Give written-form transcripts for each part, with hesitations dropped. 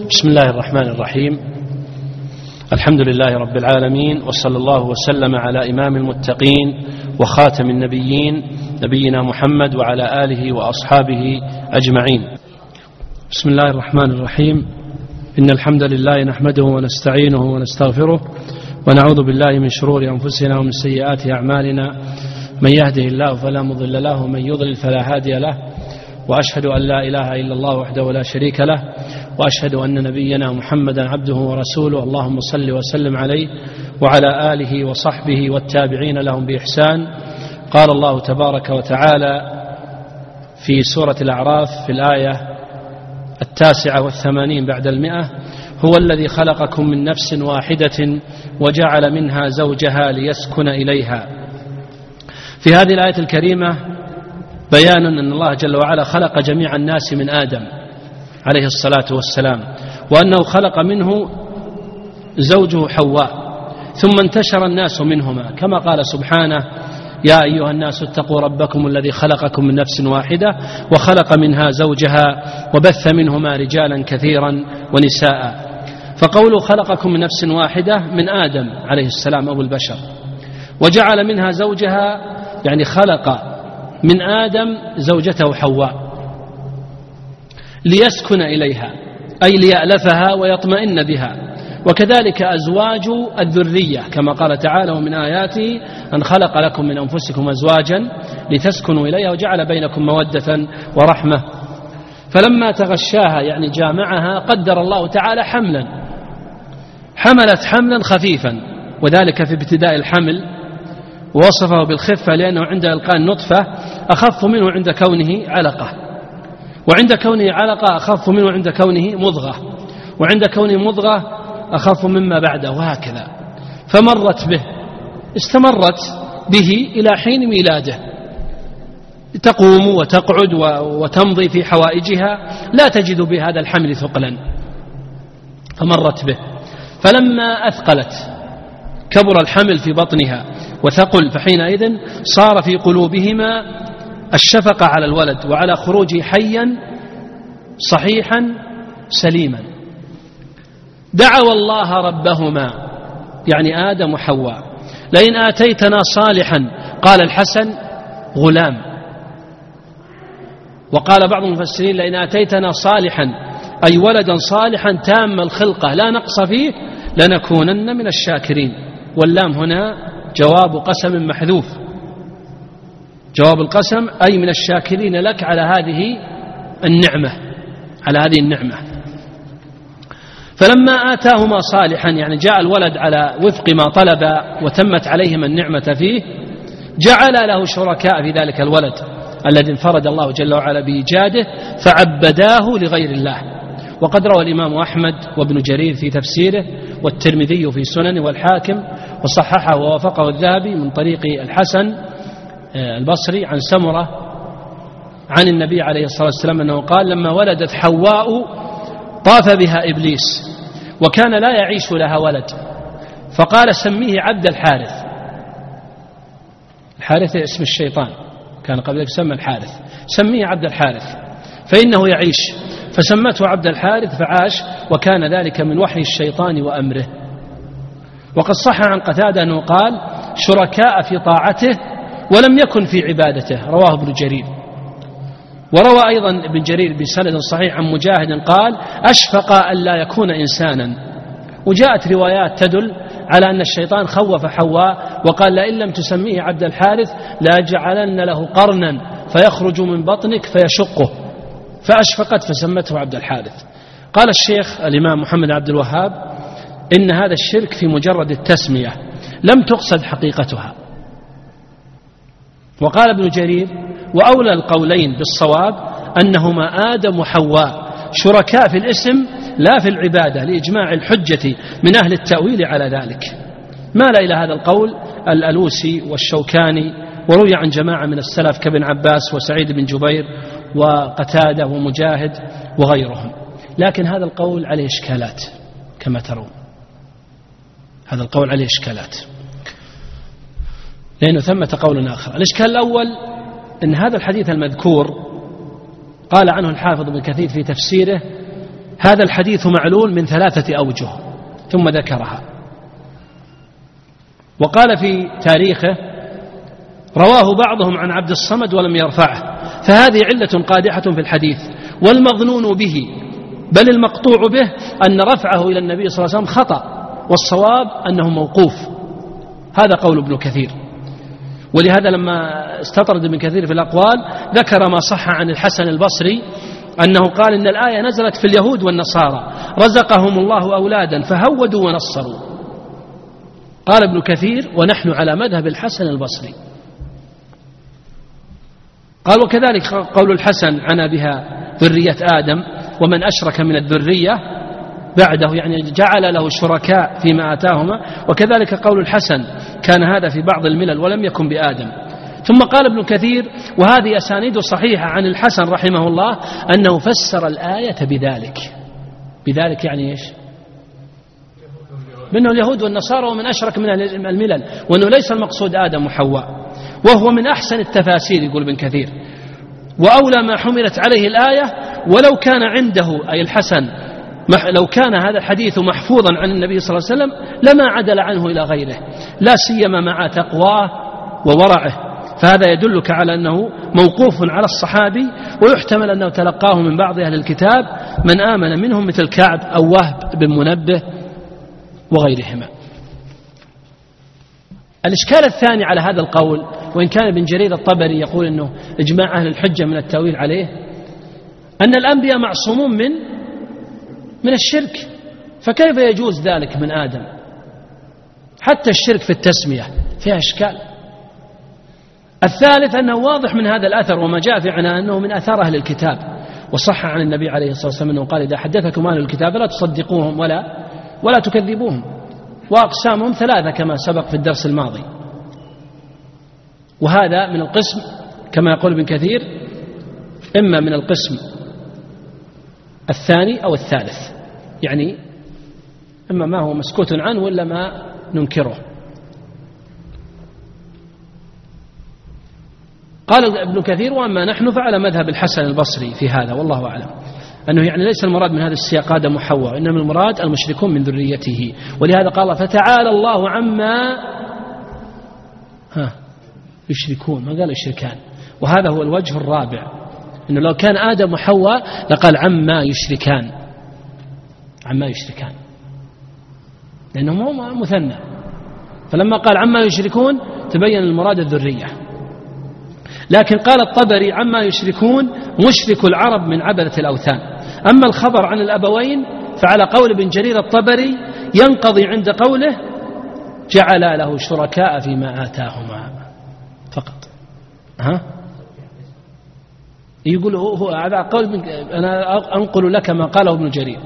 بسم الله الرحمن الرحيم. الحمد لله رب العالمين، وصلى الله وسلم على إمام المتقين وخاتم النبيين نبينا محمد وعلى آله وأصحابه أجمعين. بسم الله الرحمن الرحيم. إن الحمد لله نحمده ونستعينه ونستغفره ونعوذ بالله من شرور أنفسنا ومن سيئات أعمالنا، من يهده الله فلا مضل له ومن يضلل فلا هادي له، وأشهد أن لا إله إلا الله وحده لا شريك له، وأشهد أن نبينا محمدا عبده ورسوله. اللهم صل وسلم عليه وعلى آله وصحبه والتابعين لهم بإحسان. قال الله تبارك وتعالى في سورة الأعراف في الآية 89 بعد 100: هو الذي خلقكم من نفس واحدة وجعل منها زوجها ليسكن إليها. في هذه الآية الكريمة بيان أن الله جل وعلا خلق جميع الناس من آدم عليه الصلاة والسلام، وأنه خلق منه زوجه حواء، ثم انتشر الناس منهما، كما قال سبحانه: يا أيها الناس اتقوا ربكم الذي خلقكم من نفس واحدة وخلق منها زوجها وبث منهما رجالا كثيرا ونساء. فقوله خلقكم من نفس واحدة من آدم عليه السلام أبو البشر، وجعل منها زوجها يعني خلق من آدم زوجته حواء ليسكن إليها، أي ليألفها ويطمئن بها، وكذلك أزواج الذرية، كما قال تعالى: ومن آياته أن خلق لكم من أنفسكم أزواجا لتسكنوا إليها وجعل بينكم مودة ورحمة. فلما تغشاها يعني جامعها قدر الله تعالى حملت حملا خفيفا، وذلك في ابتداء الحمل، ووصفه بالخفة لأنه عند إلقاء النطفة أخف منه عند كونه علقة، وعند كونه علقة أخف منه عند كونه مضغة، وعند كونه مضغة أخف مما بعده، وهكذا. استمرت به إلى حين ميلاده، تقوم وتقعد وتمضي في حوائجها، لا تجد بهذا الحمل ثقلا، فمرت به. فلما أثقلت كبر الحمل في بطنها وثقل، فحينئذ صار في قلوبهما الشفقة على الولد وعلى خروجه حيا صحيحا سليما. دعوا الله ربهما يعني آدم وحواء: لئن آتيتنا صالحا، قال الحسن: غلام. وقال بعض المفسرين: لئن آتيتنا صالحا أي ولدا صالحا تام الخلقة لا نقص فيه لنكونن من الشاكرين. واللام هنا جواب قسم محذوف، جواب القسم أي من الشاكرين لك على هذه النعمة. فلما آتاهما صالحا يعني جاء الولد على وفق ما طلب وتمت عليهما النعمة فيه، جعل له شركاء في ذلك الولد الذي انفرد الله جل وعلا بإيجاده، فعبداه لغير الله. وقد روى الإمام أحمد وابن جرير في تفسيره، والترمذي في سننه، والحاكم وصححه ووافقه الذهبي من طريق الحسن البصري عن سمرة عن النبي عليه الصلاة والسلام أنه قال: لما ولدت حواء طاف بها إبليس، وكان لا يعيش لها ولد، فقال: سميه عبد الحارث. الحارث اسم الشيطان، كان قبل يسمى الحارث، سميه عبد الحارث فإنه يعيش، فسمته عبد الحارث فعاش، وكان ذلك من وحي الشيطان وأمره. وقد صح عن قتادة أنه قال: شركاء في طاعته ولم يكن في عبادته، رواه ابن جرير. وروى أيضا ابن جرير بسند صحيح عن مجاهد قال: أشفق أن لا يكون إنسانا. وجاءت روايات تدل على أن الشيطان خوف حواء وقال: لئن لم تسميه عبد الحارث لأجعلن له قرنا فيخرج من بطنك فيشقه، فأشفقت فسمته عبد الحارث. قال الشيخ الإمام محمد عبد الوهاب: إن هذا الشرك في مجرد التسمية، لم تقصد حقيقتها. وقال ابن جرير: وأولى القولين بالصواب أنهما آدم وحواء شركاء في الاسم لا في العبادة، لإجماع الحجة من أهل التأويل على ذلك. مال إلى هذا القول الألوسي والشوكاني، وروي عن جماعة من السلف كابن عباس وسعيد بن جبير وقتادة ومجاهد وغيرهم. لكن هذا القول عليه إشكالات كما ترون، هذا القول عليه إشكالات، لأنه ثمة قول آخر. الإشكال الأول أن هذا الحديث المذكور قال عنه الحافظ ابن كثير في تفسيره هذا الحديث معلول من 3 أوجه ثم ذكرها، وقال في تاريخه: رواه بعضهم عن عبد الصمد ولم يرفعه، فهذه علة قادحة في الحديث. والمظنون به بل المقطوع به أن رفعه إلى النبي صلى الله عليه وسلم خطأ، والصواب أنه موقوف. هذا قول ابن كثير. ولهذا لما استطرد ابن كثير في الأقوال ذكر ما صح عن الحسن البصري أنه قال إن الآية نزلت في اليهود والنصارى رزقهم الله أولادا فهودوا ونصروا. قال ابن كثير: ونحن على مذهب الحسن البصري. قال: وكذلك قول الحسن عنا بها ذرية آدم ومن أشرك من الذرية بعده، يعني جعل له شركاء فيما آتاهما. وكذلك قول الحسن كان هذا في بعض الملل ولم يكن بآدم. ثم قال ابن كثير: وهذه أسانيد صحيحة عن الحسن رحمه الله أنه فسر الآية بذلك يعني إيش؟ منه اليهود والنصارى ومن أشرك من الملل، وأنه ليس المقصود آدم وحواء، وهو من أحسن التفاسير يقول ابن كثير، وأولى ما حملت عليه الآية. ولو كان عنده أي الحسن لو كان هذا الحديث محفوظا عن النبي صلى الله عليه وسلم لما عدل عنه إلى غيره، لا سيما مع تقواه وورعه، فهذا يدلك على أنه موقوف على الصحابي، ويحتمل أنه تلقاه من بعض أهل الكتاب من آمن منهم مثل كعب أو وهب بن منبه وغيرهما. الإشكال الثاني على هذا القول، وإن كان ابن جرير الطبري يقول أنه إجماع أهل الحجة من التأويل عليه، أن الأنبياء معصومون من الشرك، فكيف يجوز ذلك من آدم؟ حتى الشرك في التسمية فيها إشكال. الثالث أنه واضح من هذا الأثر وما جاء في عناه أنه من أثار أهل الكتاب، وصح عن النبي عليه الصلاة والسلام أنه قال: إذا حدثكم أهل الكتاب لا تصدقوهم ولا تكذبوهم، وأقسامهم 3 كما سبق في الدرس الماضي. وهذا من القسم كما يقول ابن كثير إما من القسم الثاني أو الثالث، يعني إما ما هو مسكوت عنه ولا ما ننكره. قال ابن كثير: وأما نحن فعلى مذهب الحسن البصري في هذا، والله أعلم، أنه يعني ليس المراد من هذا السياق آدم وحواء، إنما المراد المشركون من ذريته. ولهذا قال: فتعالى الله عما يشركون، ما قال يشركان. وهذا هو الوجه الرابع، إنه لو كان آدم وحواء لقال عما يشركان، لأنهم هم مثنى، فلما قال عما يشركون تبين المراد الذرية. لكن قال الطبري: عما يشركون مشرك العرب من عبدة الأوثان. أما الخبر عن الأبوين فعلى قول ابن جرير الطبري ينقضي عند قوله: جعل له شركاء فيما آتاهما فقط. يقول هو على قول أنا أنقل لك ما قاله ابن جرير.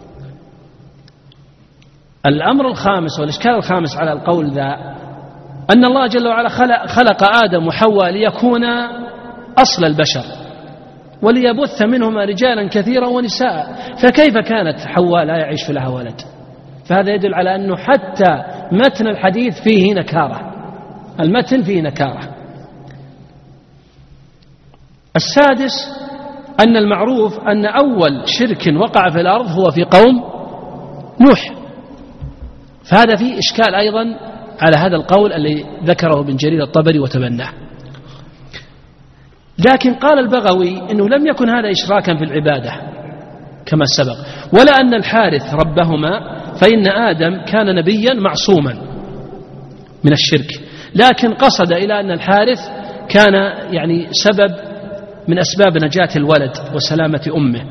الأمر الخامس والإشكال الخامس على القول ذا أن الله جل وعلا خلق آدم وحواء ليكون أصل البشر وليبث منهما رجالا كثيرا ونساء، فكيف كانت حواء لا يعيش لها ولد؟ فهذا يدل على أنه حتى متن الحديث فيه نكارة، المتن فيه نكارة. السادس أن المعروف أن أول شرك وقع في الأرض هو في قوم نوح، فهذا فيه إشكال أيضا على هذا القول الذي ذكره ابن جرير الطبري وتبناه. لكن قال البغوي إنه لم يكن هذا إشراكا في العبادة كما سبق، ولا أن الحارث ربهما، فإن آدم كان نبيا معصوما من الشرك، لكن قصد إلى أن الحارث كان يعني سبب من أسباب نجاة الولد وسلامة أمه.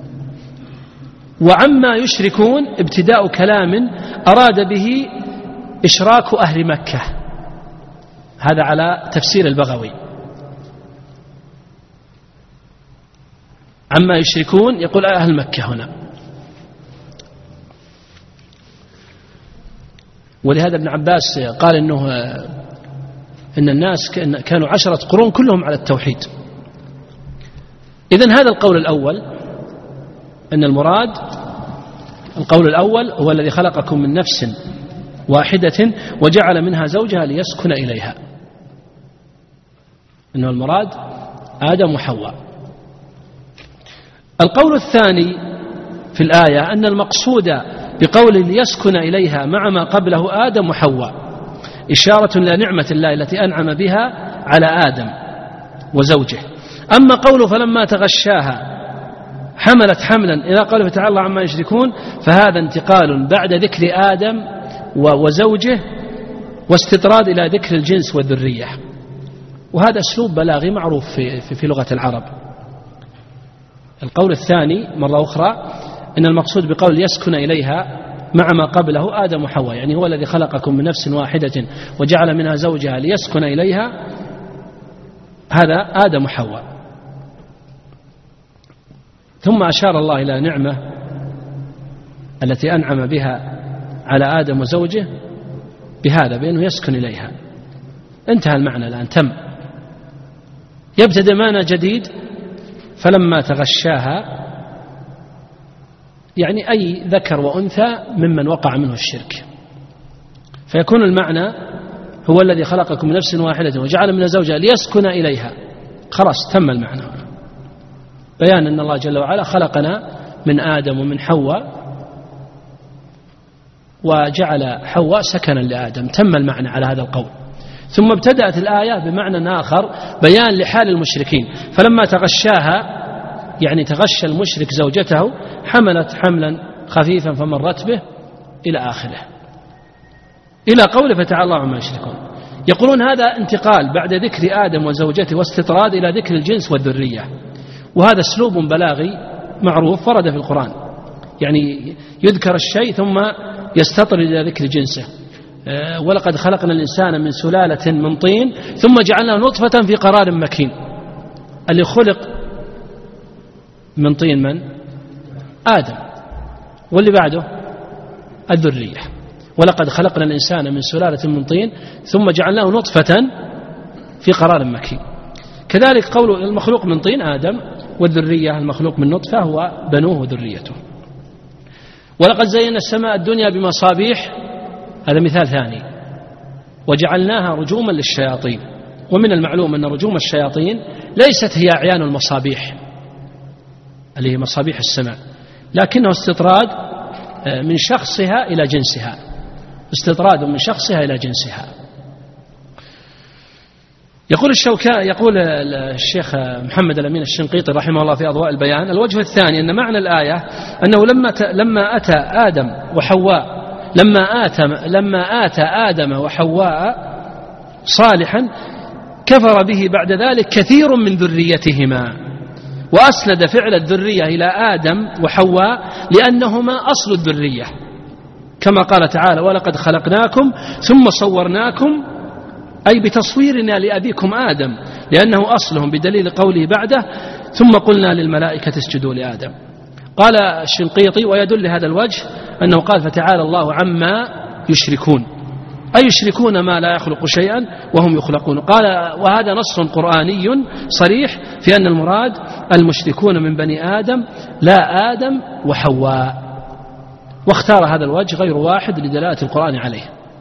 وعما يشركون ابتداء كلام أراد به إشراك أهل مكة، هذا على تفسير البغوي. عما يشركون يقول أهل مكة هنا. ولهذا ابن عباس قال إن الناس كانوا 10 قرون كلهم على التوحيد. إذن هذا القول الأول، أن المراد القول الأول هو الذي خلقكم من نفس واحدة وجعل منها زوجها ليسكن إليها، إنه المراد آدم وحواء. القول الثاني في الآية أن المقصود بقول ليسكن إليها مع ما قبله آدم وحواء إشارة إلى نعمة الله التي أنعم بها على آدم وزوجه. أما قوله فلما تغشاها حملت حملا إلى قوله تعالى عما يشركون، فهذا انتقال بعد ذكر آدم وزوجه واستطراد إلى ذكر الجنس والذرية، وهذا أسلوب بلاغي معروف في لغة العرب. القول الثاني مرة أخرى أن المقصود بقول يسكن إليها مع ما قبله آدم وحواء، يعني هو الذي خلقكم من نفس واحدة وجعل منها زوجها ليسكن إليها، هذا آدم وحواء. ثم أشار الله إلى نعمة التي أنعم بها على آدم وزوجه بهذا، بأنه يسكن إليها. انتهى المعنى الآن، تم. يبتدئ معنى جديد، فلما تغشاها يعني أي ذكر وأنثى ممن وقع منه الشرك، فيكون المعنى هو الذي خلقكم من نفس واحدة وجعل من زوجها ليسكن إليها. خلاص تم المعنى، بيان أن الله جل وعلا خلقنا من آدم ومن حواء وجعل حواء سكنا لآدم، تم المعنى على هذا القول. ثم ابتدأت الآية بمعنى آخر بيان لحال المشركين، فلما تغشاها يعني تغشى المشرك زوجته حملت حملا خفيفا فمرت به إلى آخره، إلى قوله فتعالى الله عما يشركون. يقولون هذا انتقال بعد ذكر آدم وزوجته واستطراد إلى ذكر الجنس والذرية، وهذا اسلوب بلاغي معروف ورد في القرآن، يعني يذكر الشيء ثم يستطرد إلى ذكر جنسه. ولقد خلقنا الإنسان من سلالة من طين ثم جعلناه نطفة في قرار مكين. اللي خلق من طين من؟ آدم، واللي بعده الذرية. ولقد خلقنا الإنسان من سلالة من طين ثم جعلناه نطفة في قرار مكين. كذلك قول المخلوق من طين آدم، والذرية المخلوق من نطفة هو بنوه وذريته. ولقد زينا السماء الدنيا بمصابيح، هذا مثال ثاني، وجعلناها رجوما للشياطين. ومن المعلوم أن رجوم الشياطين ليست هي أعيان المصابيح اللي هي مصابيح السماء، لكنه استطراد من شخصها إلى جنسها، استطراد من شخصها إلى جنسها. يقول الشيخ محمد الأمين الشنقيطي رحمه الله في أضواء البيان: الوجه الثاني أن معنى الآية أنه لما أتى آدم وحواء لما آتى آدم وحواء صالحا كفر به بعد ذلك كثير من ذريتهما، وأسند فعل الذرية إلى آدم وحواء لأنهما أصل الذرية، كما قال تعالى: ولقد خلقناكم ثم صورناكم، أي بتصويرنا لأبيكم آدم لأنه أصلهم، بدليل قوله بعده: ثم قلنا للملائكة اسجدوا لآدم. قال الشنقيطي: ويدل هذا الوجه أنه قال فتعالى الله عما يشركون، أي يشركون ما لا يخلق شيئا وهم يخلقون. قال: وهذا نص قرآني صريح في أن المراد المشركون من بني آدم لا آدم وحواء، واختار هذا الوجه غير واحد لدلالة القرآن عليه.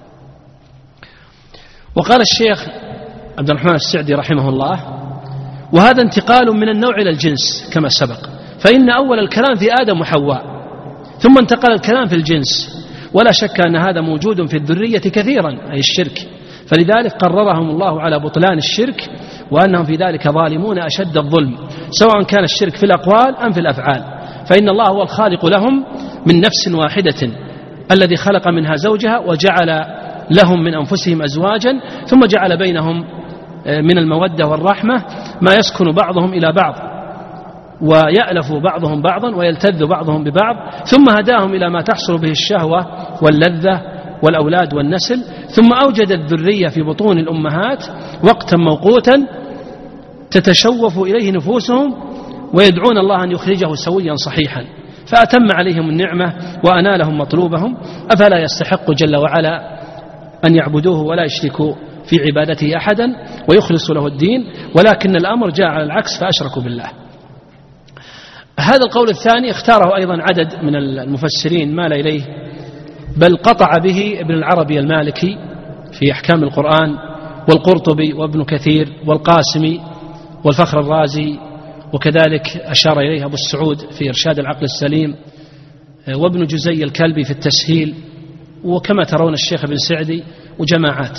وقال الشيخ عبد الرحمن السعدي رحمه الله: وهذا انتقال من النوع إلى الجنس كما سبق، فإن أول الكلام في آدم وحواء ثم انتقل الكلام في الجنس، ولا شك أن هذا موجود في الذرية كثيرا، أي الشرك، فلذلك قررهم الله على بطلان الشرك، وأنهم في ذلك ظالمون أشد الظلم، سواء كان الشرك في الأقوال أم في الأفعال، فإن الله هو الخالق لهم من نفس واحدة الذي خلق منها زوجها وجعل لهم من أنفسهم أزواجا، ثم جعل بينهم من المودة والرحمة ما يسكن بعضهم إلى بعض ويألف بعضهم بعضا ويلتذ بعضهم ببعض، ثم هداهم إلى ما تحصل به الشهوة واللذة والأولاد والنسل، ثم أوجد الذرية في بطون الأمهات وقتا موقوتا تتشوف إليه نفوسهم ويدعون الله أن يخرجه سويا صحيحا، فأتم عليهم النعمة وأنالهم مطلوبهم، أفلا يستحق جل وعلا أن يعبدوه ولا يشركوا في عبادته أحدا ويخلصوا له الدين، ولكن الأمر جاء على العكس فأشركوا بالله. هذا القول الثاني اختاره أيضا عدد من المفسرين مال إليه، بل قطع به ابن العربي المالكي في أحكام القرآن، والقرطبي وابن كثير والقاسمي والفخر الرازي، وكذلك أشار إليه أبو السعود في إرشاد العقل السليم، وابن جزي الكلبي في التسهيل، وكما ترون الشيخ ابن سعدي وجماعات.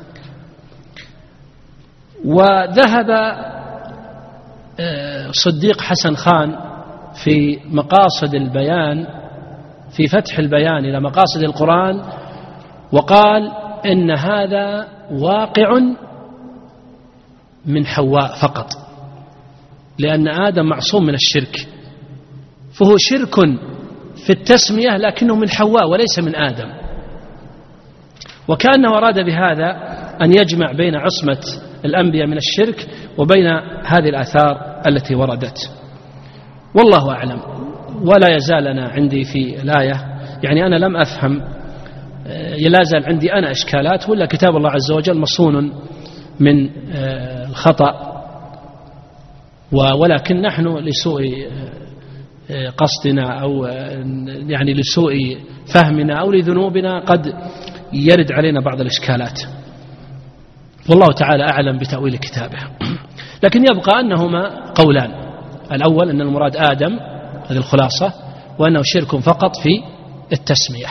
وذهب صديق حسن خان في مقاصد البيان في فتح البيان إلى مقاصد القرآن وقال إن هذا واقع من حواء فقط، لأن آدم معصوم من الشرك، فهو شرك في التسمية لكنه من حواء وليس من آدم. وكأنه أراد بهذا أن يجمع بين عصمة الأنبياء من الشرك وبين هذه الآثار التي وردت، والله أعلم. ولا يزال أنا عندي في الآية، يعني أنا لم أفهم، لا زال عندي أنا إشكالات، ولا كتاب الله عز وجل مصون من الخطأ، ولكن نحن لسوء قصدنا أو يعني لسوء فهمنا أو لذنوبنا قد يرد علينا بعض الإشكالات، والله تعالى أعلم بتأويل كتابه. لكن يبقى أنهما قولان: الأول أن المراد آدم، هذه الخلاصة، وأنه شرك فقط في التسمية،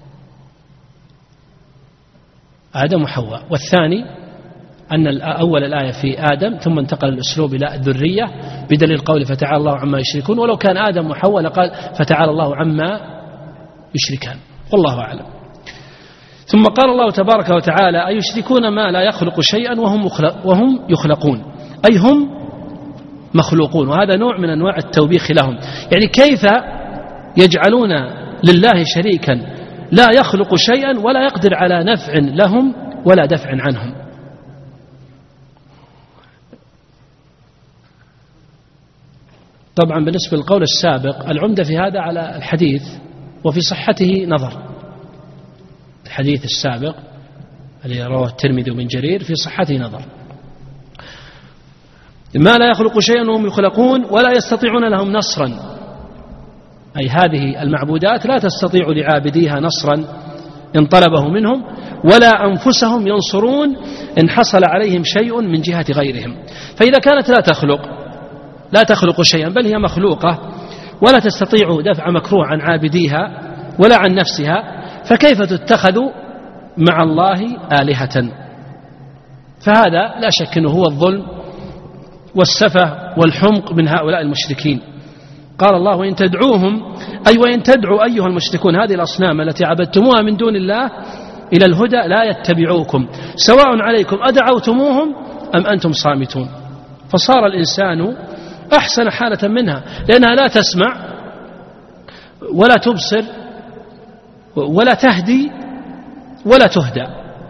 آدم وحواء. والثاني أن أول الآية في آدم ثم انتقل الأسلوب إلى الذرية بدليل قوله فتعالى الله عما يشركون، ولو كان آدم وحواء لقال فتعالى الله عما يشركان، والله أعلم. ثم قال الله تبارك وتعالى: أيشركون ما لا يخلق شيئا وهم يخلقون، أي هم مخلوقون. وهذا نوع من أنواع التوبيخ لهم، يعني كيف يجعلون لله شريكا لا يخلق شيئا ولا يقدر على نفع لهم ولا دفع عنهم. طبعا بالنسبة للقول السابق العمدة في هذا على الحديث وفي صحته نظر. الحديث السابق الذي رواه الترمذي وابن جرير في صحته نظر. ما لا يخلق شيئا وهم يخلقون ولا يستطيعون لهم نصرا، أي هذه المعبودات لا تستطيع لعابديها نصرا إن طلبه منهم، ولا أنفسهم ينصرون إن حصل عليهم شيء من جهة غيرهم. فإذا كانت لا تخلق شيئا بل هي مخلوقة ولا تستطيع دفع مكروه عن عابديها ولا عن نفسها، فكيف تتخذ مع الله آلهة؟ فهذا لا شك أنه هو الظلم والسفه والحمق من هؤلاء المشركين. قال الله: وإن تدعوهم، أي وإن تدعوا أيها المشركون هذه الأصنام التي عبدتموها من دون الله إلى الهدى لا يتبعوكم سواء عليكم أدعوتموهم أم أنتم صامتون. فصار الإنسان أحسن حالة منها، لأنها لا تسمع ولا تبصر ولا تهدي ولا تهدى.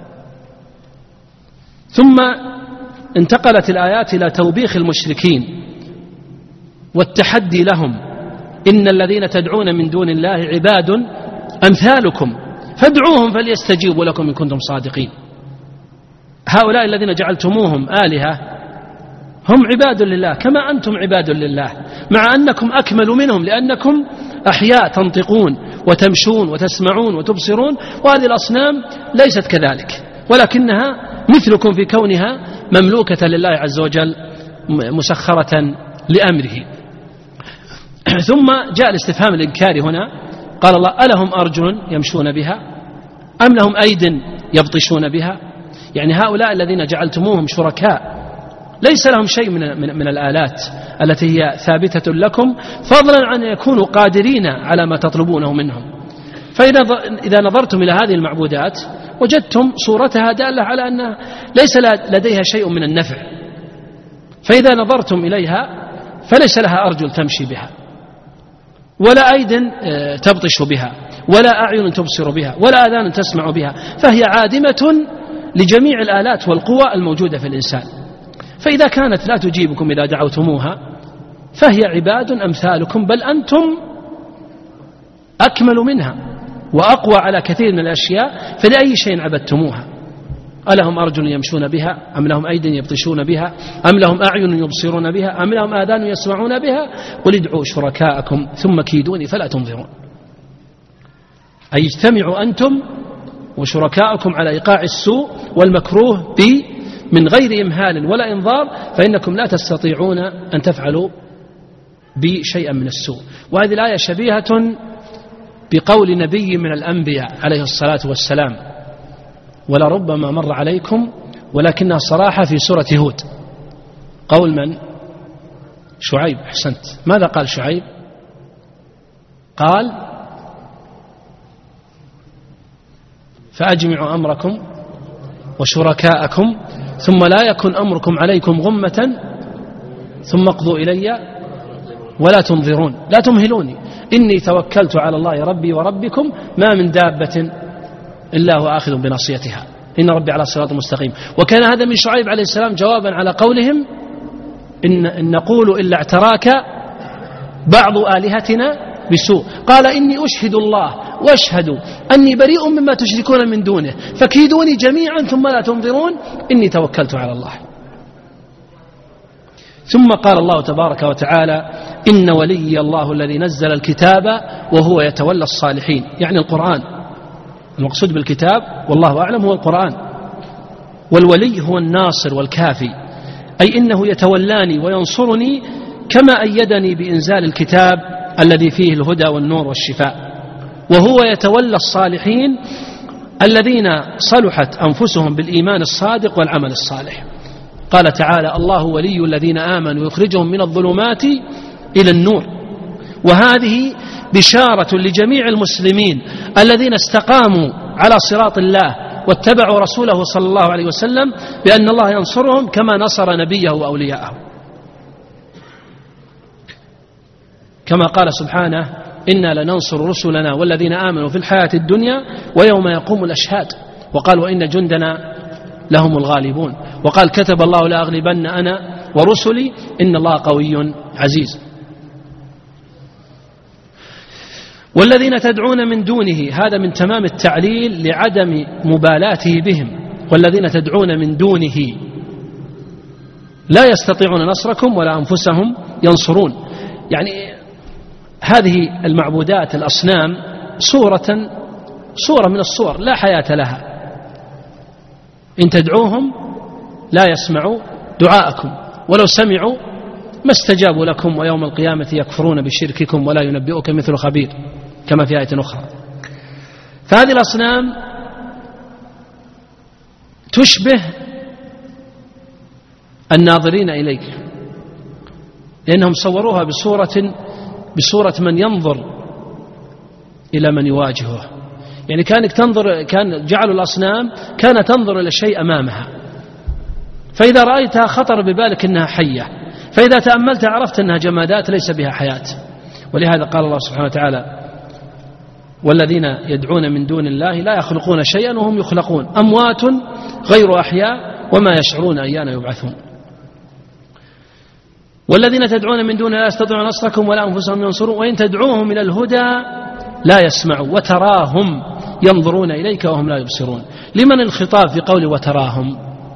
ثم انتقلت الآيات إلى توبيخ المشركين والتحدي لهم: إن الذين تدعون من دون الله عباد أمثالكم فادعوهم فليستجيبوا لكم إن كنتم صادقين. هؤلاء الذين جعلتموهم آلهة هم عباد لله كما أنتم عباد لله، مع أنكم أكمل منهم لأنكم أحياء تنطقون وتمشون وتسمعون وتبصرون، وهذه الأصنام ليست كذلك، ولكنها مثلكم في كونها مملوكة لله عز وجل مسخرة لأمره. ثم جاء الاستفهام الإنكاري هنا، قال الله: ألهم أرجل يمشون بها أم لهم أيد يبطشون بها؟ يعني هؤلاء الذين جعلتموهم شركاء ليس لهم شيء من الآلات التي هي ثابتة لكم، فضلا عن أن يكونوا قادرين على ما تطلبونه منهم. فإذا نظرتم إلى هذه المعبودات وجدتم صورتها دالة على أن ليس لديها شيء من النفع، فإذا نظرتم إليها فليس لها أرجل تمشي بها ولا أيد تبطش بها ولا أعين تبصر بها ولا آذان تسمع بها، فهي عادمة لجميع الآلات والقوى الموجودة في الإنسان. فإذا كانت لا تجيبكم إذا دعوتموها فهي عباد أمثالكم، بل أنتم أكمل منها وأقوى على كثير من الأشياء، فلأي شيء عبدتموها؟ ألهم أرجل يمشون بها أم لهم أيد يبطشون بها أم لهم أعين يبصرون بها أم لهم آذان يسمعون بها؟ قل ادعوا شركاءكم ثم كيدوني فلا تنظرون. أي اجتمعوا أنتم وشركاءكم على إيقاع السوء والمكروه من غير إمهال ولا إنظار، فإنكم لا تستطيعون أن تفعلوا بشيئا من السوء. وهذه الآية شبيهة بقول نبي من الأنبياء عليه الصلاة والسلام: ولربما مر عليكم، ولكنها صراحة في سورة هود. قول من؟ شعيب. أحسنت. ماذا قال شعيب؟ قال: فأجمعوا أمركم وشركاءكم ثم لا يكن أمركم عليكم غمة ثم اقضوا إلي ولا تنظرون، لا تمهلوني، إني توكلت على الله ربي وربكم ما من دابة إلا هو آخذ بناصيتها إن ربي على صراط مستقيم. وكان هذا من شعيب عليه السلام جوابا على قولهم: إن نقول إلا اعتراك بعض آلهتنا بسوء. قال: إني أشهد الله واشهدوا أني بريء مما تشركون من دونه فكيدوني جميعا ثم لا تنظرون إني توكلت على الله. ثم قال الله تبارك وتعالى: إن ولي الله الذي نزل الكتاب وهو يتولى الصالحين، يعني القرآن. المقصود بالكتاب والله أعلم هو القرآن. والولي هو الناصر والكافي، أي إنه يتولاني وينصرني كما أيدني بإنزال الكتاب الذي فيه الهدى والنور والشفاء. وهو يتولى الصالحين الذين صلحت أنفسهم بالإيمان الصادق والعمل الصالح. قال تعالى: الله ولي الذين آمنوا يخرجهم من الظلمات إلى النور. وهذه بشارة لجميع المسلمين الذين استقاموا على صراط الله واتبعوا رسوله صلى الله عليه وسلم بأن الله ينصرهم كما نصر نبيه وأولياءه، كما قال سبحانه: إنا لننصر رسلنا والذين آمنوا في الحياة الدنيا ويوم يقوم الأشهاد. وقال: وإن جندنا لهم الغالبون. وقال: كتب الله لأغلبن أنا ورسلي إن الله قوي عزيز. والذين تدعون من دونه، هذا من تمام التعليل لعدم مبالاته بهم. والذين تدعون من دونه لا يستطيعون نصركم ولا أنفسهم ينصرون. يعني هذه المعبودات الأصنام صورة من الصور لا حياة لها. إن تدعوهم لا يسمعوا دعاءكم ولو سمعوا ما استجابوا لكم ويوم القيامة يكفرون بشرككم ولا ينبئك مثل خبير، كما في آية أخرى. فهذه الأصنام تشبه الناظرين إليك، لأنهم صوروها بصورة من ينظر إلى من يواجهه. يعني كان جعلوا الأصنام كانت تنظر إلى الشيء أمامها، فإذا رأيتها خطر ببالك أنها حية، فإذا تأملت عرفت أنها جمادات ليس بها حياة. ولهذا قال الله سبحانه وتعالى: والذين يدعون من دون الله لا يخلقون شيئا وهم يخلقون أموات غير أحياء وما يشعرون أيان يبعثون. والذين تدعون من دون لا يستطيعون نصركم ولا أنفسهم ينصرون وإن تدعوهم إلى الهدى لا يسمعوا وتراهم ينظرون إليك وهم لا يبصرون. لمن الخطاب في قول وتراهم؟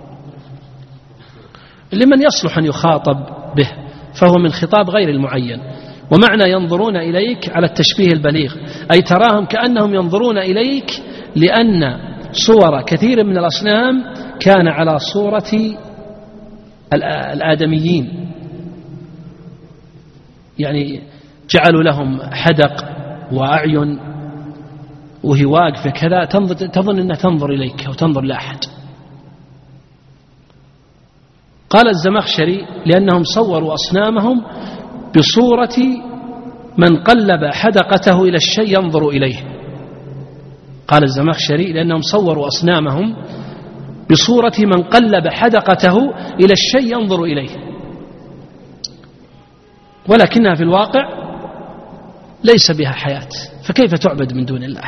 لمن يصلح أن يخاطب به، فهو من خطاب غير المعين. ومعنى ينظرون إليك على التشبيه البليغ، أي تراهم كأنهم ينظرون إليك، لأن صور كثير من الأصنام كان على صورة الآدميين، يعني جعلوا لهم حدق وأعين وهي واقفة كذا تظن أنها تنظر إليك أو تنظر لأحد. قال الزمخشري: لأنهم صوروا أصنامهم بصورة من قلب حدقته إلى الشيء ينظر إليه. قال الزمخشري: لأنهم صوروا أصنامهم بصورة من قلب حدقته إلى الشيء ينظر إليه، ولكنها في الواقع ليس بها حياة، فكيف تعبد من دون الله؟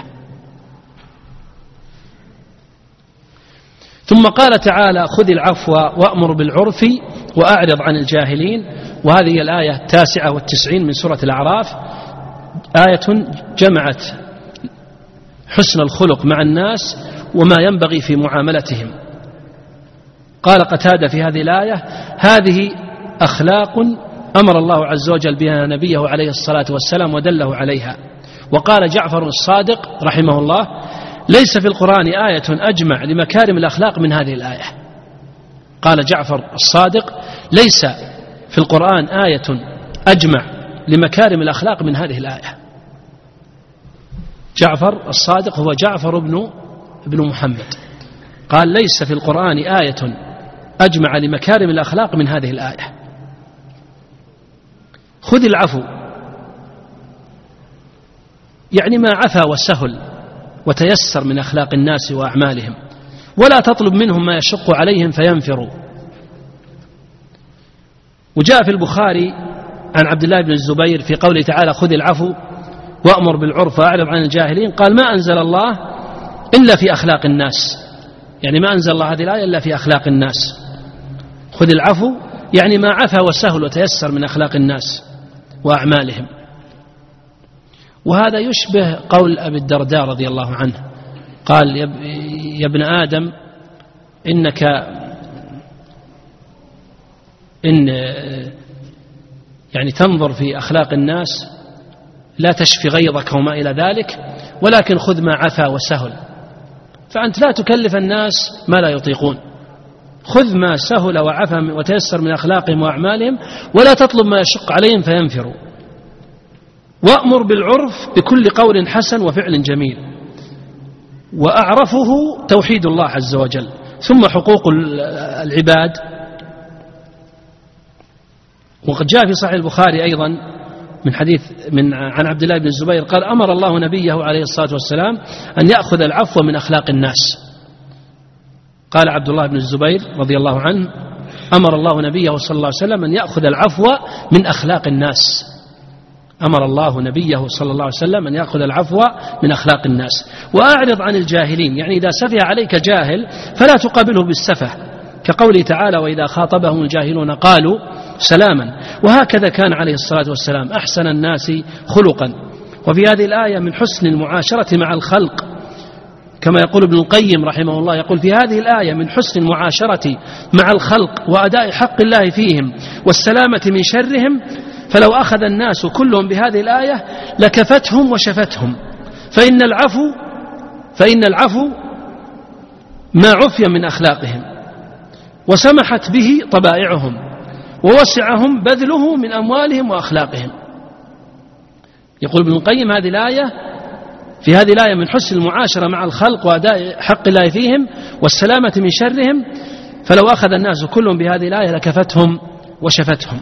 ثم قال تعالى: خذ العفو وأمر بالعرف وأعرض عن الجاهلين. وهذه الآية 99 من سورة الأعراف، آية جمعت حسن الخلق مع الناس وما ينبغي في معاملتهم. قال قتادة في هذه الآية: هذه أخلاق أمر الله عز وجل بها نبيه عليه الصلاة والسلام ودله عليها. وقال جعفر الصادق رحمه الله: ليس في القرآن آية أجمع لمكارم الأخلاق من هذه الآية. قال جعفر الصادق: ليس في القرآن آية أجمع لمكارم الأخلاق من هذه الآية. جعفر الصادق هو جعفر بن محمد. قال ليس في القرآن آية أجمع لمكارم الأخلاق من هذه الآية. خذ العفو، يعني ما عفا وسهل وتيسر من أخلاق الناس وأعمالهم، ولا تطلب منهم ما يشق عليهم فينفروا. وجاء في البخاري عن عبد الله بن الزبير في قوله تعالى خذ العفو وأمر بالعرف وأعرض عن الجاهلين، قال ما أنزل الله إلا في أخلاق الناس، يعني ما أنزل الله هذه الآية إلا في أخلاق الناس. خذ العفو يعني ما عفا وسهل وتيسر من أخلاق الناس وأعمالهم. وهذا يشبه قول أبي الدرداء رضي الله عنه، قال يا ابن آدم إنك إن يعني تنظر في أخلاق الناس لا تشفي غيظك وما إلى ذلك، ولكن خذ ما عفا وسهل، فأنت لا تكلف الناس ما لا يطيقون، خذ ما سهل وعفا وتيسر من أخلاقهم وأعمالهم، ولا تطلب ما يشق عليهم فينفروا. وأمر بالعرف بكل قول حسن وفعل جميل، وأعرفه توحيد الله عز وجل، ثم حقوق العباد. وقد جاء في صحيح البخاري أيضا من حديث عن عبد الله بن الزبير قال أمر الله نبيه عليه الصلاة والسلام أن يأخذ العفو من أخلاق الناس. قال عبد الله بن الزبير رضي الله عنه أمر الله نبيه صلى الله عليه وسلم أن يأخذ العفو من أخلاق الناس. أمر الله نبيه صلى الله عليه وسلم أن يأخذ العفو من أخلاق الناس. وأعرض عن الجاهلين، يعني إذا سفه عليك جاهل فلا تقابله بالسفه، كقوله تعالى وإذا خاطبهم الجاهلون قالوا سلاما. وهكذا كان عليه الصلاة والسلام أحسن الناس خلقا. وفي هذه الآية من حسن المعاشرة مع الخلق، كما يقول ابن القيم رحمه الله، يقول في هذه الآية من حسن المعاشرة مع الخلق وأداء حق الله فيهم والسلامة من شرهم، فلو أخذ الناس كلهم بهذه الآية لكفتهم وشفتهم. فإن العفو ما عفي من أخلاقهم وسمحت به طبائعهم ووسعهم بذله من أموالهم وأخلاقهم. يقول ابن القيم في هذه الآية من حسن المعاشرة مع الخلق وأداء حق الله فيهم والسلامة من شرهم، فلو أخذ الناس كلهم بهذه الآية لكفتهم وشفتهم.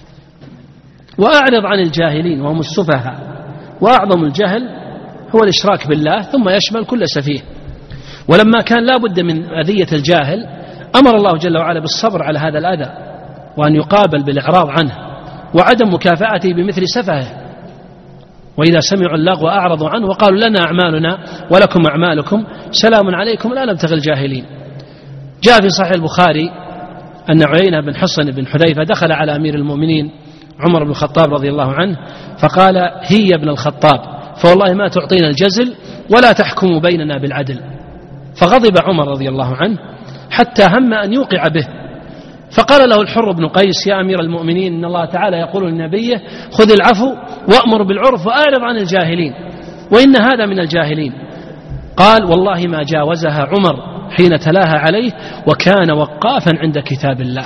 وأعرض عن الجاهلين وهم السفهاء، وأعظم الجهل هو الإشراك بالله، ثم يشمل كل سفيه. ولما كان لا بد من أذية الجاهل أمر الله جل وعلا بالصبر على هذا الأذى، وأن يقابل بالإعراض عنه وعدم مكافأته بمثل سفهه. وإذا سمعوا اللغو أعرضوا عنه وقالوا لنا أعمالنا ولكم أعمالكم سلام عليكم لا نبتغي الجاهلين. جاء في صحيح البخاري أن عيينة بن حصن بن حذيفة دخل على أمير المؤمنين عمر بن الخطاب رضي الله عنه فقال هي ابن الخطاب فوالله ما تعطينا الجزل ولا تحكم بيننا بالعدل. فغضب عمر رضي الله عنه حتى هم أن يوقع به، فقال له الحر بن قيس يا أمير المؤمنين إن الله تعالى يقول لنبيه خذ العفو وأمر بالعرف وأعرض عن الجاهلين، وإن هذا من الجاهلين. قال والله ما جاوزها عمر حين تلاها عليه وكان وقافا عند كتاب الله.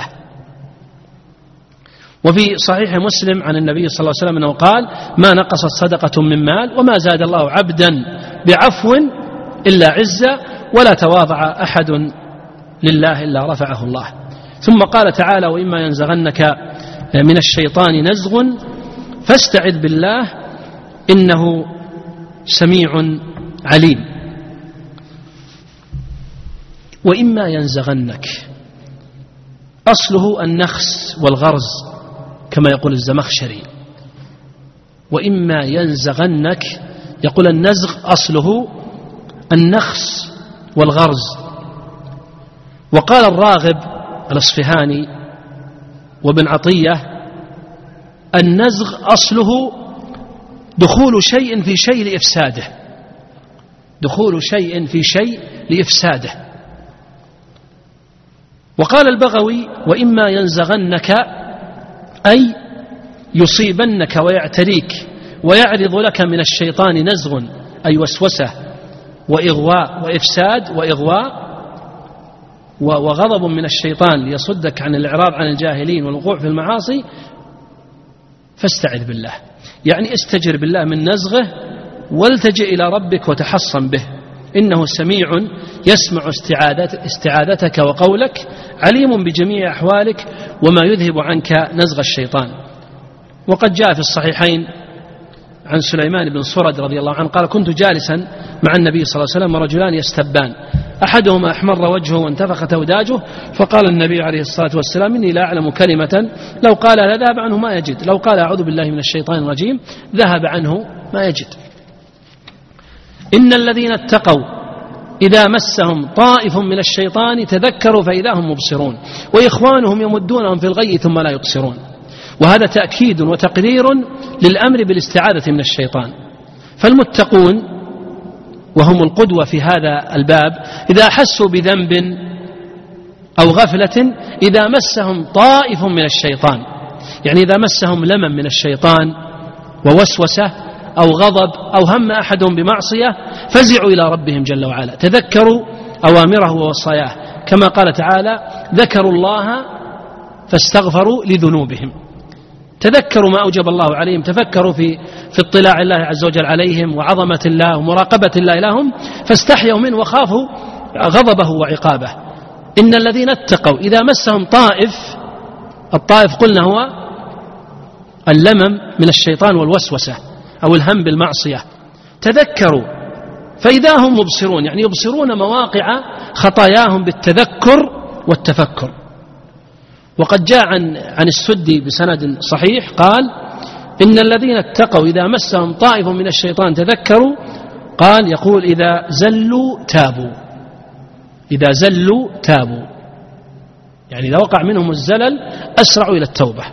وفي صحيح مسلم عن النبي صلى الله عليه وسلم أنه قال ما نقصت صدقة من مال وما زاد الله عبدا بعفو إلا عزة ولا تواضع أحد لله إلا رفعه الله. ثم قال تعالى وإما ينزغنك من الشيطان نزغ فاستعذ بالله إنه سميع عليم. وإما ينزغنك أصله النخس والغرز كما يقول الزمخشري، وإما ينزغنك يقول النزغ أصله النخس والغرز. وقال الراغب الأصفهاني وابن عطية النزغ أصله دخول شيء في شيء لإفساده، دخول شيء في شيء لإفساده. وقال البغوي وإما ينزغنك أي يصيبنك ويعتريك ويعرض لك من الشيطان نزغ أي وسوسة وإغواء وإفساد وإغواء وغضب من الشيطان ليصدك عن الإعراض عن الجاهلين والوقوع في المعاصي، فاستعذ بالله، يعني استجر بالله من نزغه والتجئ إلى ربك وتحصن به، إنه سميع يسمع استعاذتك وقولك، عليم بجميع أحوالك وما يذهب عنك نزغ الشيطان. وقد جاء في الصحيحين عن سليمان بن صرد رضي الله عنه قال: كنت جالسا مع النبي صلى الله عليه وسلم ورجلان يستبان، أحدهما أحمر وجهه وانتفخت أوداجه، فقال النبي عليه الصلاة والسلام: إني لا أعلم كلمة لو قال لذهب عنه ما يجد، لو قال أعوذ بالله من الشيطان الرجيم ذهب عنه ما يجد. إن الذين اتقوا إذا مسهم طائف من الشيطان تذكروا فإذا هم مبصرون، وإخوانهم يمدونهم في الغي ثم لا يقصرون. وهذا تأكيد وتقرير للأمر بالاستعاذة من الشيطان. فالمتقون وهم القدوة في هذا الباب إذا حسوا بذنب أو غفلة، إذا مسهم طائف من الشيطان، يعني إذا مسهم لمن من الشيطان ووسوسة أو غضب أو هم أحدهم بمعصية، فزعوا إلى ربهم جل وعلا، تذكروا أوامره ووصاياه، كما قال تعالى: ذكروا الله فاستغفروا لذنوبهم، تذكروا ما أوجب الله عليهم، تفكروا في اطلاع الله عز وجل عليهم وعظمة الله ومراقبة الله لهم، فاستحيوا منه وخافوا غضبه وعقابه. إن الذين اتقوا إذا مسهم طائف، الطائف قلنا هو اللمم من الشيطان والوسوسة أو الهم بالمعصية، تذكروا فإذا هم مبصرون، يعني يبصرون مواقع خطاياهم بالتذكر والتفكر. وقد جاء عن السدي بسند صحيح قال: إن الذين اتقوا إذا مسهم طائف من الشيطان تذكروا، قال يقول: إذا زلوا تابوا، إذا زلوا تابوا، يعني إذا وقع منهم الزلل أسرعوا إلى التوبة.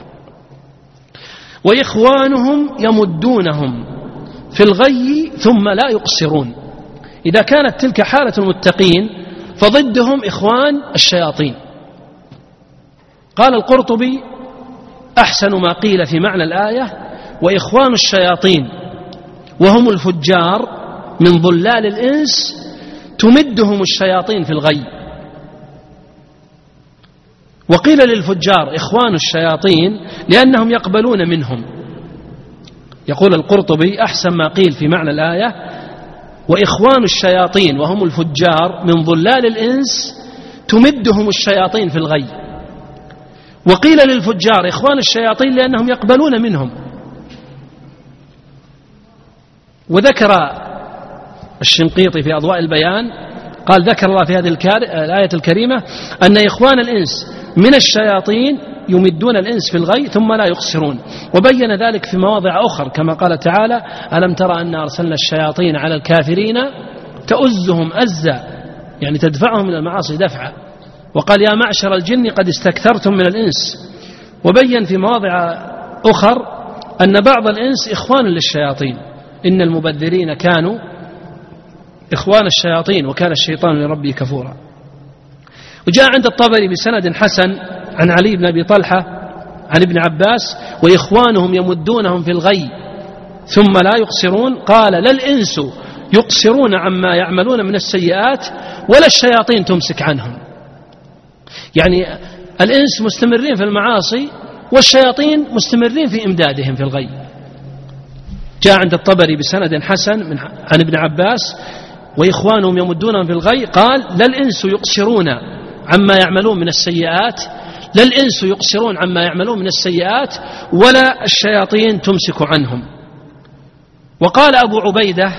وإخوانهم يمدونهم في الغي ثم لا يقصرون، إذا كانت تلك حالة المتقين فضدهم إخوان الشياطين. قال القرطبي: أحسن ما قيل في معنى الآية: وإخوان الشياطين وهم الفجار من ضلال الإنس تمدهم الشياطين في الغي. وقيل للفجار إخوان الشياطين لأنهم يقبلون منهم. يقول القرطبي: أحسن ما قيل في معنى الآية: وإخوان الشياطين وهم الفجار من ضلال الإنس تمدهم الشياطين في الغي. وقيل للفجار إخوان الشياطين لأنهم يقبلون منهم. وذكر الشنقيطي في أضواء البيان قال: ذكر الله في هذه الآية الكريمة أن إخوان الإنس من الشياطين يمدون الإنس في الغي ثم لا يقصرون، وبين ذلك في مواضع أخرى كما قال تعالى: ألم ترى أن أرسلنا الشياطين على الكافرين تؤزهم أزا، يعني تدفعهم من المعاصي دفعا. وقال: يا معشر الجن قد استكثرتم من الإنس. وبين في مواضع أخر أن بعض الإنس إخوان للشياطين، إن المبذرين كانوا إخوان الشياطين وكان الشيطان لربه كفورا. وجاء عند الطبري بسند حسن عن علي بن أبي طلحة عن ابن عباس: وإخوانهم يمدونهم في الغي ثم لا يقصرون، قال: لا الإنس يقصرون عما يعملون من السيئات ولا الشياطين تمسك عنهم. يعني الإنس مستمرين في المعاصي والشياطين مستمرين في إمدادهم في الغي. جاء عند الطبري بسند حسن عن ابن عباس: وإخوانهم يمدونهم في الغي، قال: لا الإنس يقصرون عما يعملون من السيئات، لا الإنس يقصرون عما يعملون من السيئات ولا الشياطين تمسك عنهم. وقال أبو عبيدة: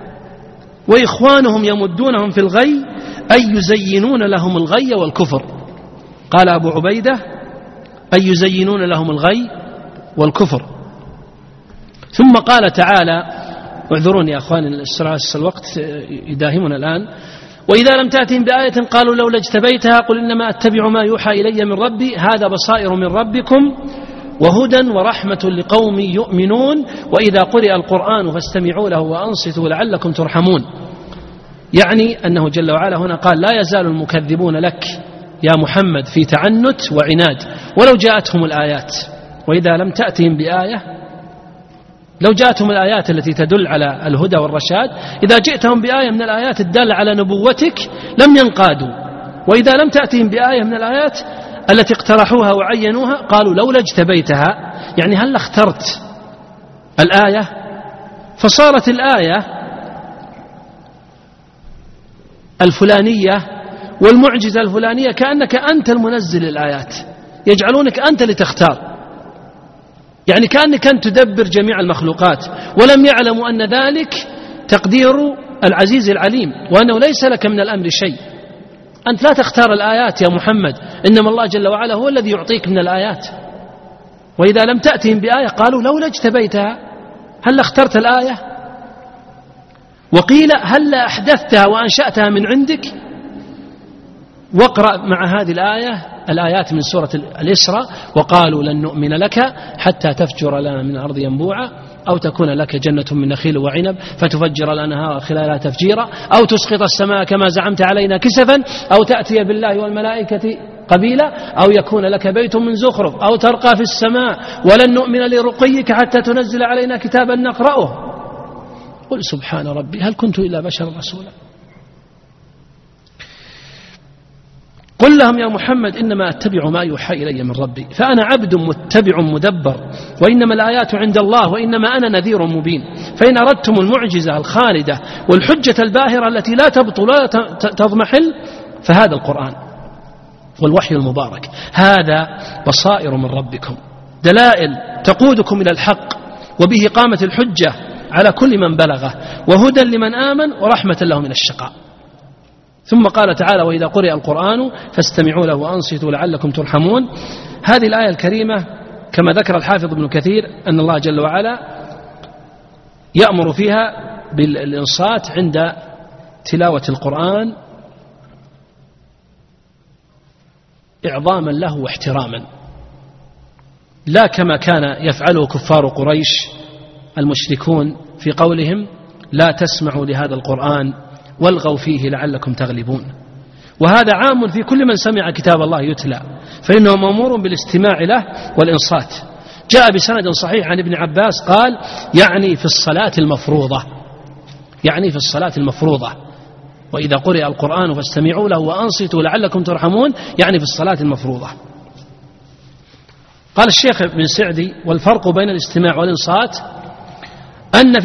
وإخوانهم يمدونهم في الغي أي يزينون لهم الغي والكفر. قال أبو عبيدة: أي يزينون لهم الغي والكفر. ثم قال تعالى: واعذروني يا أخواني الوقت يداهمنا الآن: وإذا لم تأتهم بآية قالوا لولا اجتبيتها قل إنما أتبع ما يوحى إلي من ربي هذا بصائر من ربكم وهدى ورحمة لقوم يؤمنون وإذا قرئ القرآن فاستمعوا له وأنصتوا لعلكم ترحمون. يعني أنه جل وعلا هنا قال: لا يزال المكذبون لك يا محمد في تعنت وعناد ولو جاءتهم الآيات. وإذا لم تأتهم بآية، لو جاءتهم الآيات التي تدل على الهدى والرشاد، إذا جئتهم بآية من الآيات الدالة على نبوتك لم ينقادوا. وإذا لم تأتهم بآية من الآيات التي اقترحوها وعينوها قالوا لولا اجتبيتها، يعني هل اخترت الآية فصارت الآية الفلانية والمعجزة الفلانية كأنك أنت المنزل الآيات، يجعلونك أنت لتختار، يعني كأنك أنت تدبر جميع المخلوقات، ولم يعلموا أن ذلك تقدير العزيز العليم، وأنه ليس لك من الأمر شيء. أنت لا تختار الآيات يا محمد، إنما الله جل وعلا هو الذي يعطيك من الآيات. وإذا لم تأتهم بآية قالوا لولا اجتبيتها، هل اخترت الآية؟ وقيل هل أحدثتها وأنشأتها من عندك؟ واقرأ مع هذه الآيات من سورة الإسراء: وقالوا لن نؤمن لك حتى تفجر لنا من الأرض ينبوعا، أو تكون لك جنة من نخيل وعنب فتفجر الأنهار خلالها تفجيرا، أو تسقط السماء كما زعمت علينا كسفا، أو تأتي بالله والملائكة قبيلا، أو يكون لك بيت من زخرف، أو ترقى في السماء ولن نؤمن لرقيك حتى تنزل علينا كتابا نقرأه. قل سبحان ربي هل كنت إلا بشرا رسولا. قل لهم يا محمد إنما أتبع ما يوحى إلي من ربي، فأنا عبد متبع مدبر، وإنما الآيات عند الله، وإنما أنا نذير مبين. فإن أردتم المعجزة الخالدة والحجة الباهرة التي لا تبطل ولا تضمحل فهذا القرآن والوحي المبارك، هذا بصائر من ربكم، دلائل تقودكم إلى الحق، وبه قامت الحجة على كل من بلغه، وهدى لمن آمن ورحمة له من الشقاء. ثم قال تعالى: وإذا قرئ القرآن فاستمعوا له وأنصتوا لعلكم ترحمون. هذه الآية الكريمة كما ذكر الحافظ ابن كثير أن الله جل وعلا يأمر فيها بالإنصات عند تلاوة القرآن إعظاما له واحتراما، لا كما كان يفعله كفار قريش المشركون في قولهم: لا تسمعوا لهذا القرآن والغوا فيه لعلكم تغلبون. وهذا عام في كل من سمع كتاب الله يتلى، فإنه مأمور بالاستماع له والإنصات. جاء بسند صحيح عن ابن عباس قال: يعني في الصلاة المفروضة، يعني في الصلاة المفروضة، وإذا قرئ القرآن فاستمعوا له وأنصتوا لعلكم ترحمون، يعني في الصلاة المفروضة. قال الشيخ ابن سعدي: والفرق بين الاستماع والإنصات أن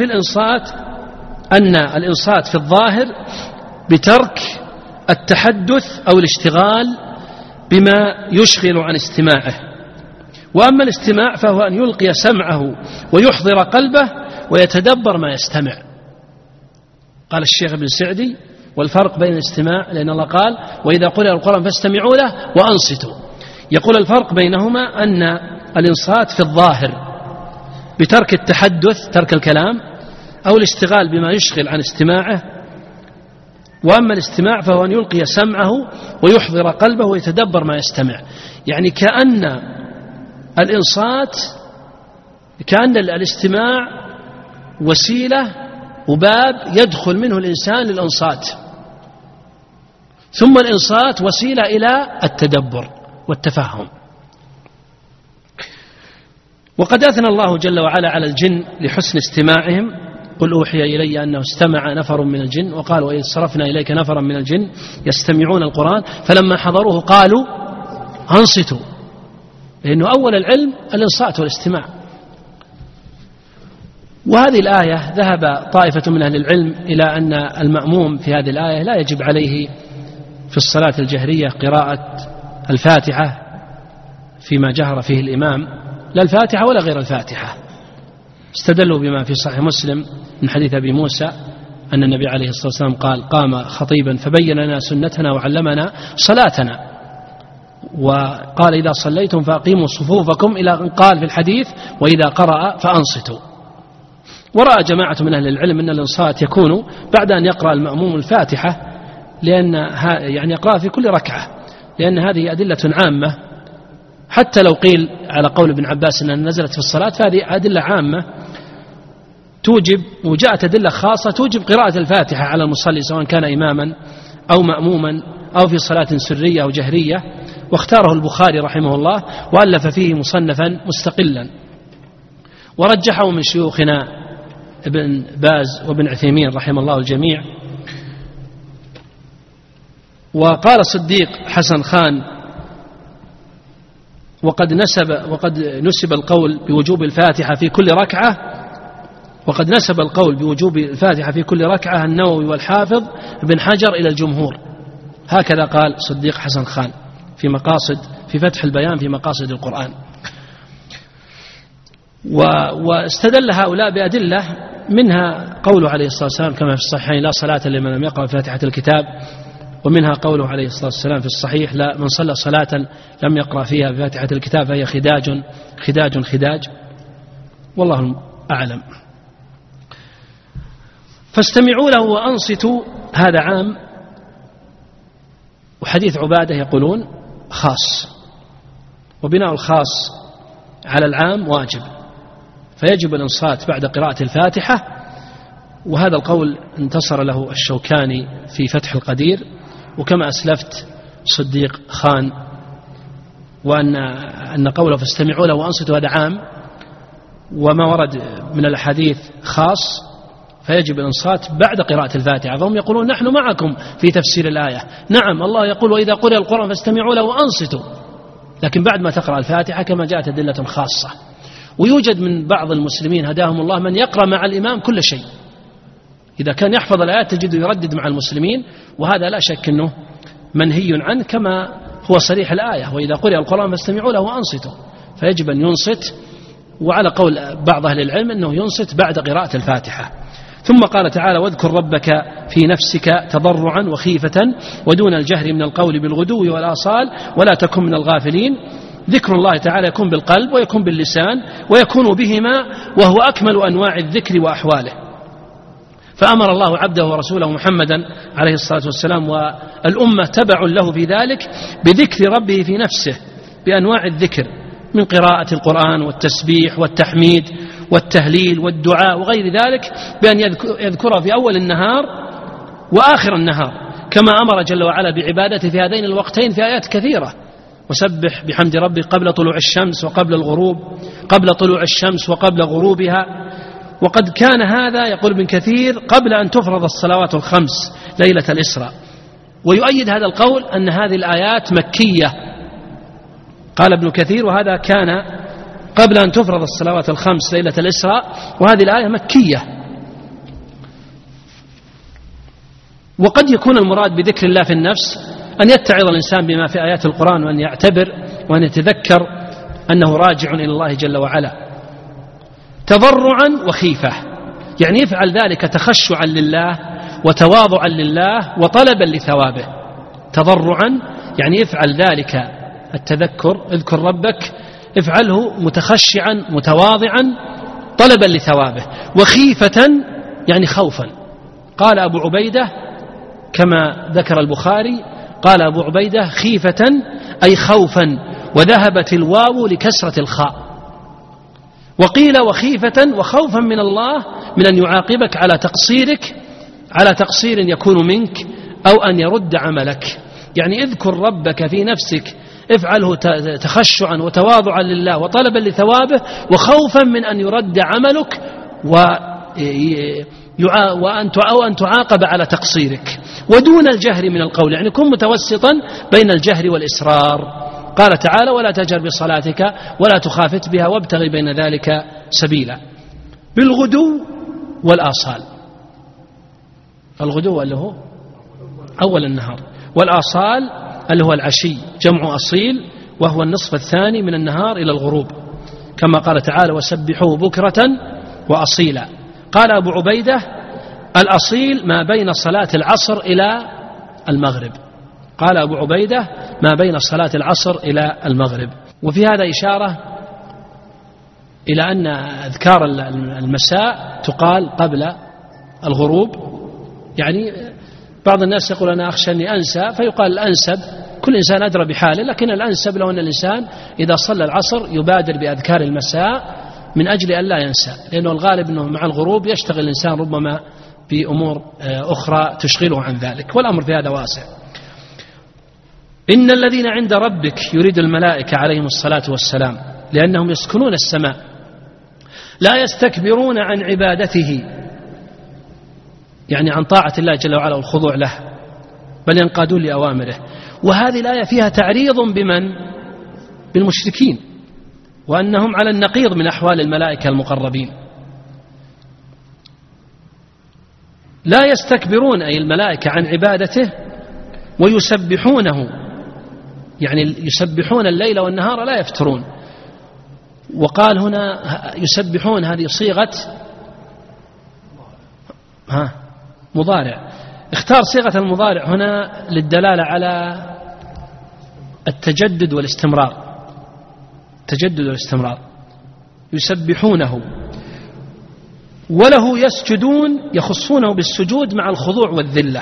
الإنصات في الظاهر بترك التحدث أو الاشتغال بما يشغل عن استماعه، وأما الاستماع فهو أن يلقي سمعه ويحضر قلبه ويتدبر ما يستمع. قال الشيخ ابن سعدي: والفرق بين الاستماع، لأن الله قال: وإذا قرئ القرآن فاستمعوا له وأنصتوا. يقول الفرق بينهما أن الإنصات في الظاهر بترك التحدث، ترك الكلام أو الاشتغال بما يشغل عن استماعه، وأما الاستماع فهو أن يلقي سمعه ويحضر قلبه ويتدبر ما يستمع. يعني كأن الإنصات، كأن الاستماع وسيلة وباب يدخل منه الإنسان للإنصات، ثم الإنصات وسيلة إلى التدبر والتفهم. وقد أثنى الله جل وعلا على الجن لحسن استماعهم: قل أوحي إلي أنه استمع نفر من الجن، وقال: وإذ صرفنا إليك نفرا من الجن يستمعون القرآن فلما حضروه قالوا أنصتوا، لأنه أول العلم الإنصات والاستماع. وهذه الآية ذهب طائفة من أهل العلم إلى أن المأموم في هذه الآية لا يجب عليه في الصلاة الجهرية قراءة الفاتحة فيما جهر فيه الإمام، لا الفاتحة ولا غير الفاتحة. استدلوا بما في صحيح مسلم من حديث أبي موسى أن النبي عليه الصلاة والسلام قال: قام خطيبا فبين لنا سنتنا وعلمنا صلاتنا، وقال: إذا صليتم فأقيموا صفوفكم، إلى أن قال في الحديث: وإذا قرأ فأنصتوا. ورأى جماعة من أهل العلم أن الإنصات يكون بعد أن يقرأ المأموم الفاتحة، لأن يعني يقرأ في كل ركعة، لأن هذه أدلة عامة، حتى لو قيل على قول ابن عباس أنها نزلت في الصلاة فهذه أدلة عامة توجب، وجاءت أدلة خاصة توجب قراءة الفاتحة على المصلي سواء كان إماما أو مأموما أو في صلاة سرية أو جهرية. واختاره البخاري رحمه الله وألف فيه مصنفا مستقلا، ورجحه من شيوخنا ابن باز وابن عثيمين رحمه الله الجميع. وقال صديق حسن خان: وقد نسب القول بوجوب الفاتحة في كل ركعة وقد نسب القول بوجوب الفاتحة في كل ركعة النووي والحافظ بن حجر إلى الجمهور، هكذا قال صديق حسن خان في فتح البيان في مقاصد القرآن. واستدل هؤلاء بأدلة منها قوله عليه الصلاة والسلام كما في الصحيحين لا صلاة لمن لم يقرأ فاتحة الكتاب، ومنها قوله عليه الصلاة والسلام في الصحيح لا من صلى صلاة لم يقرأ فيها بفاتحة الكتاب فهي خداج. والله أعلم. فاستمعوا له وأنصتوا، هذا عام، وحديث عبادة يقولون خاص، وبناء الخاص على العام واجب، فيجب الإنصات بعد قراءة الفاتحة. وهذا القول انتصر له الشوكاني في فتح القدير، وكما أسلفت صديق خان، وأن قوله فاستمعوا له وأنصتوا هذا عام، وما ورد من الأحاديث خاص، فيجب الإنصات بعد قراءة الفاتحة. فهم يقولون نحن معكم في تفسير الآية، نعم الله يقول وإذا قرئ القرآن فاستمعوا له وأنصتوا، لكن بعد ما تقرأ الفاتحة كما جاءت أدلة خاصة. ويوجد من بعض المسلمين هداهم الله من يقرأ مع الإمام كل شيء، إذا كان يحفظ الآيات تجده يردد مع المسلمين، وهذا لا شك أنه منهي عنه كما هو صريح الآية وإذا قرئ القرآن فاستمعوا له وأنصتوا، فيجب أن ينصت. وعلى قول بعض أهل العلم أنه ينصت بعد قراءة الفاتحة. ثم قال تعالى واذكر ربك في نفسك تضرعا وخيفة ودون الجهر من القول بالغدو والآصال ولا تكن من الغافلين. ذكر الله تعالى يكون بالقلب ويكون باللسان ويكون بهما، وهو أكمل أنواع الذكر وأحواله. فأمر الله عبده ورسوله محمدا عليه الصلاة والسلام والأمة تبع له في ذلك بذكر ربه في نفسه بأنواع الذكر من قراءة القرآن والتسبيح والتحميد والتهليل والدعاء وغير ذلك، بأن يذكره في أول النهار وآخر النهار، كما أمر جل وعلا بعبادته في هذين الوقتين في آيات كثيرة. وسبح بحمد ربك قبل طلوع الشمس وقبل الغروب، قبل طلوع الشمس وقبل غروبها. وقد كان هذا يقول ابن كثير قبل أن تفرض الصلوات الخمس ليلة الإسراء. ويؤيد هذا القول أن هذه الآيات مكية، قال ابن كثير وهذا كان قبل أن تفرض الصلوات الخمس ليلة الإسراء، وهذه الآية مكية. وقد يكون المراد بذكر الله في النفس أن يتعظ الإنسان بما في آيات القرآن، وأن يعتبر وأن يتذكر أنه راجع إلى الله جل وعلا تضرعا وخيفة، يعني يفعل ذلك تخشعا لله وتواضعا لله وطلبا لثوابه. تضرعا يعني يفعل ذلك التذكر، اذكر ربك، افعله متخشعا متواضعا طلبا لثوابه. وخيفة يعني خوفا. قال أبو عبيدة كما ذكر البخاري قال أبو عبيدة خيفة أي خوفا، وذهبت الواو لكسرة الخاء. وقيل وخيفة وخوفا من الله من أن يعاقبك على تقصير يكون منك أو أن يرد عملك. يعني اذكر ربك في نفسك، افعله تخشعا وتواضعا لله وطلبا لثوابه، وخوفا من أن يرد عملك وأن تعاقب على تقصيرك. ودون الجهر من القول يعني كن متوسطا بين الجهر والإسرار. قال تعالى ولا تجهر بصلاتك ولا تخافت بها وابتغي بين ذلك سبيلا. بالغدو والآصال، الغدو اللي هو أول النهار، والآصال اللي هو العشي، جمع أصيل وهو النصف الثاني من النهار إلى الغروب، كما قال تعالى وسبحوه بكرة وأصيلا. قال أبو عبيدة الأصيل ما بين صلاة العصر إلى المغرب. قال أبو عبيدة ما بين صلاة العصر إلى المغرب. وفي هذا إشارة إلى أن أذكار المساء تقال قبل الغروب. يعني بعض الناس يقول أنا أخشى أني أنسى، فيقال الأنسب، كل إنسان أدرى بحاله، لكن الأنسب لو أن الإنسان إذا صلى العصر يبادر بأذكار المساء من أجل أن لا ينسى، لأنه الغالب أنه مع الغروب يشتغل الإنسان ربما بأمور أخرى تشغله عن ذلك، والأمر في هذا واسع. إن الذين عند ربك يريد الملائكة عليهم الصلاة والسلام لأنهم يسكنون السماء لا يستكبرون عن عبادته، يعني عن طاعة الله جل وعلا والخضوع له، بل ينقادون لأوامره. وهذه الآية فيها تعريض بمن؟ بالمشركين، وأنهم على النقيض من أحوال الملائكة المقربين. لا يستكبرون أي الملائكة عن عبادته ويسبحونه، يعني يسبحون الليل والنهار لا يفترون. وقال هنا يسبحون، هذه صيغة مضارع، اختار صيغة المضارع هنا للدلالة على التجدد والاستمرار، التجدد والاستمرار. يسبحونه وله يسجدون، يخصونه بالسجود مع الخضوع والذلة.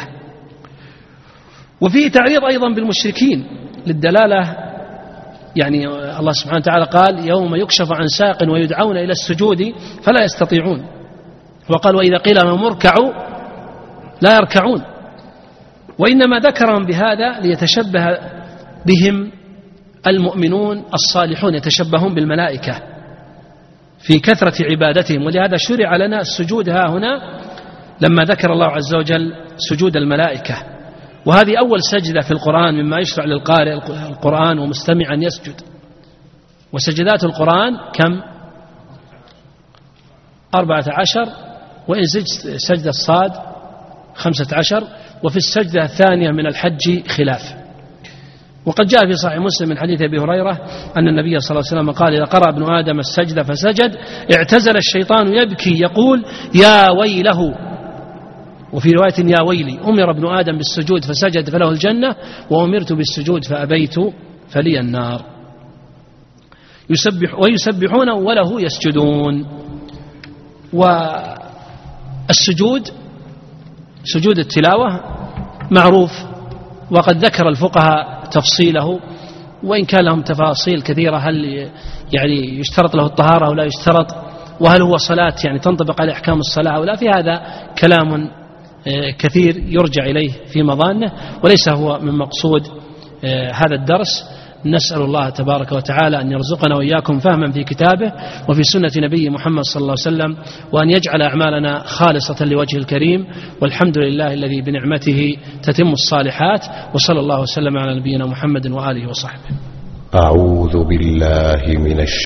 وفيه تعريض أيضا بالمشركين للدلالة، يعني الله سبحانه وتعالى قال يوم يكشف عن ساق ويدعون إلى السجود فلا يستطيعون، وقال وإذا قيل لهم اركعوا لا يركعون. وإنما ذكرهم بهذا ليتشبه بهم المؤمنون الصالحون، يتشبهون بالملائكة في كثرة عبادتهم، ولهذا شرع لنا السجود ها هنا لما ذكر الله عز وجل سجود الملائكة. وهذه أول سجدة في القرآن مما يشرع للقارئ القرآن ومستمع أن يسجد. وسجدات القرآن كم؟ 14، وإن زدت سجدة الصاد 15، وفي السجدة الثانية من الحج خلاف. وقد جاء في صحيح مسلم من حديث أبي هريرة أن النبي صلى الله عليه وسلم قال إذا قرأ ابن آدم السجدة فسجد اعتزل الشيطان يبكي يقول يا ويله، وفي رواية يا ويلي، أمر ابن آدم بالسجود فسجد فله الجنة، وأمرت بالسجود فأبيت فلي النار. ويسبحون وله يسجدون. والسجود سجود التلاوة معروف، وقد ذكر الفقهاء تفصيله، وإن كان لهم تفاصيل كثيرة، هل يعني يشترط له الطهارة أو لا يشترط، وهل هو صلاة يعني تنطبق عليه أحكام الصلاة أو لا. في هذا كلام كثير يرجع إليه في مظانه، وليس هو من مقصود هذا الدرس. نسأل الله تبارك وتعالى أن يرزقنا وإياكم فهما في كتابه وفي سنة نبي محمد صلى الله عليه وسلم، وأن يجعل أعمالنا خالصة لوجه الكريم، والحمد لله الذي بنعمته تتم الصالحات. وصلى الله وسلم على نبينا محمد وآله وصحبه. أعوذ بالله من